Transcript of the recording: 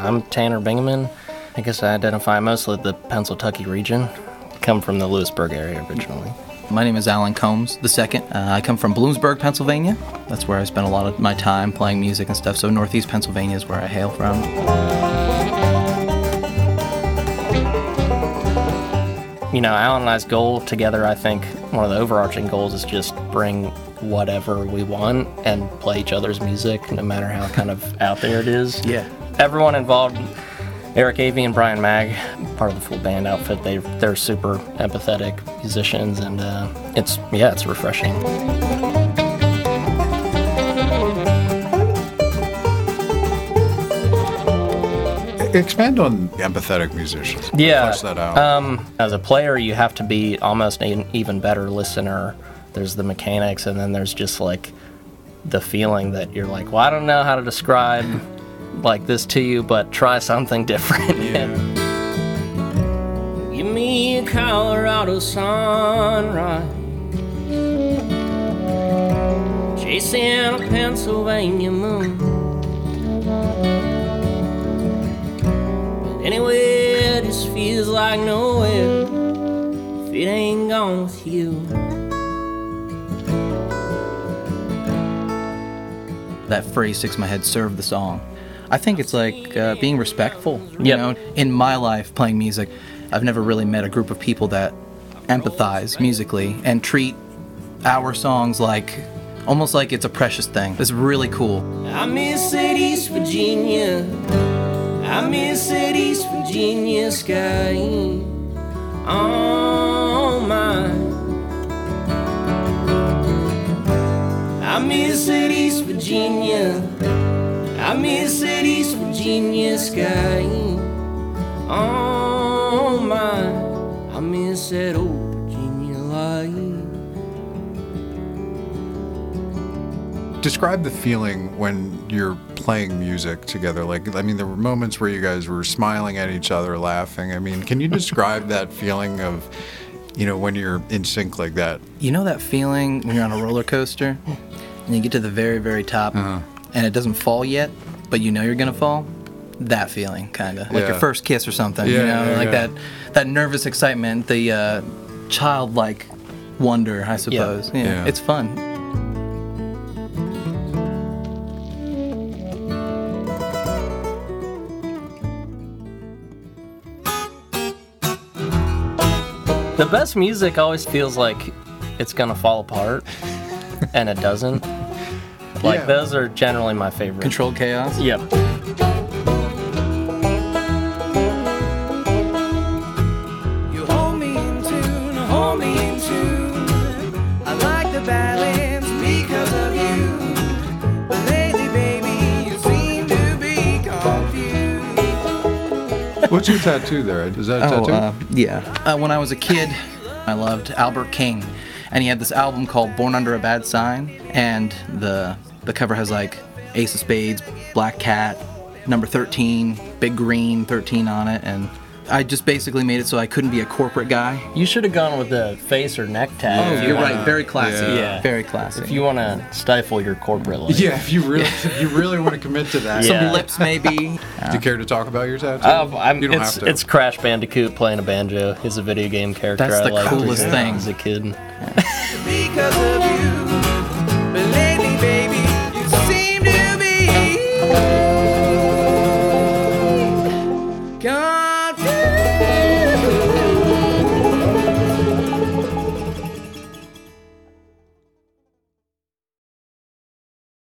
I'm Tanner Bingaman. I guess I identify mostly with the Pennsylvania region. Come from the Lewisburg area originally. My name is Alan Combs II. I come from Bloomsburg, Pennsylvania. That's where I spent a lot of my time playing music and stuff. So Northeast Pennsylvania is where I hail from. You know, Alan and I's goal together, I think one of the overarching goals is just bring whatever we want and play each other's music, no matter how kind of out there it is. Yeah. Everyone involved, Eric Avey and Brian Mag, part of the full band outfit, they're super empathetic musicians, and it's refreshing. Expand on empathetic musicians. Yeah. Flesh that out. As a player, you have to be almost an even better listener. There's the mechanics, and then there's just like the feeling that you're like, well, I don't know how to describe like this to you, but try something different. Yeah. Give me a Colorado sunrise, chasing a Pennsylvania moon. But anyway, it just feels like nowhere if it ain't gone with you. That phrase sticks in my head, serve the song. I think it's like being respectful. You Yep. know, in my life playing music, I've never really met a group of people that empathize musically and treat our songs like almost like it's a precious thing. It's really cool. I miss that East Virginia. I miss that East Virginia sky. Oh my. I miss that East Virginia. I miss that East Virginia sky. Oh my. I miss that old Virginia light. Describe the feeling when you're playing music together. Like, I mean, there were moments where you guys were smiling at each other, laughing. I mean, can you describe that feeling of, you know, when you're in sync like that? You know that feeling when you're on a roller coaster and you get to the very, very top and it doesn't fall yet, but you know you're gonna fall? That feeling, kind of. Like your first kiss or something, you know? Like that nervous excitement, the childlike wonder, I suppose. Yeah. It's fun. The best music always feels like it's gonna fall apart, and it doesn't. Like, those are generally my favorite. Controlled chaos? Yep. You hold me in tune, hold me in tune. I like the balance because of you. But lately, baby, you seem to be confused. What's your tattoo there? Is that a tattoo? Yeah. When I was a kid, I loved Albert King, and he had this album called Born Under a Bad Sign, and the cover has like Ace of Spades, Black Cat, number 13, big green 13 on it, and I just basically made it so I couldn't be a corporate guy. You should have gone with the face or neck tag. Oh, you're right. Very classic. Yeah. Very classic. If you want to stifle your corporate life. Yeah, if you really want to commit to that. Yeah. Some lips, maybe. Do you care to talk about your tattoo? You don't have to. It's Crash Bandicoot playing a banjo. He's a video game character. That's I the liked coolest thing. as a kid. Because of you.